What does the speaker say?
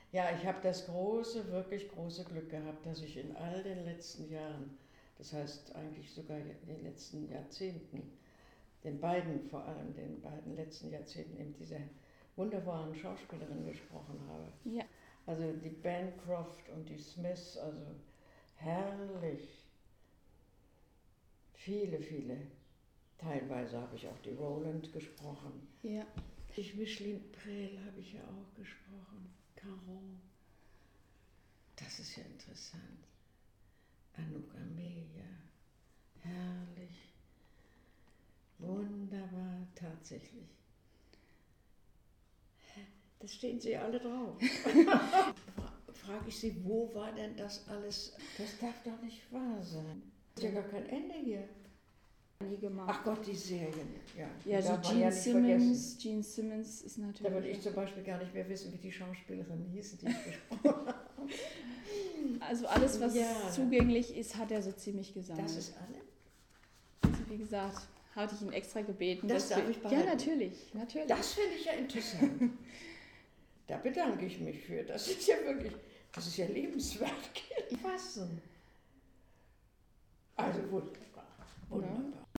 Ja, ich habe das große, wirklich große Glück gehabt, dass ich in all den letzten Jahren, das heißt eigentlich sogar in den letzten Jahrzehnten, vor allem den beiden letzten Jahrzehnten, eben diese wunderbaren Schauspielerinnen gesprochen habe. Ja. Also die Bancroft und die Smiths, also herrlich. Viele, viele. Teilweise habe ich auch die Roland gesprochen. Ja. Ich Micheline Prel habe ich ja auch gesprochen. Caron. Das ist ja interessant. Anouk Amelia. Herrlich. Wunderbar, tatsächlich. Das stehen sie alle drauf. Frage ich sie, wo war denn das alles? Das darf doch nicht wahr sein. Das ist ja gar kein Ende hier. Nie gemacht. Ach Gott, die Serien. Ja, Ja, die so darf man Gene ja nicht Simmons. vergessen. Gene Simmons ist natürlich. Da würde ich zum Beispiel gar nicht mehr wissen, wie die Schauspielerinnen hießen, die ich gesprochen habe. Also alles, was Ja. zugänglich ist, hat er so ziemlich gesammelt. Das ist alle? Also wie gesagt, hatte ich ihn extra gebeten. Das dass darf wir- ich behalten. Ja, natürlich, natürlich. Das finde ich ja interessant. Da bedanke ich mich für. Das ist ja wirklich, das ist ja lebenswert. Fassen. Also wunderbar. Wunderbar.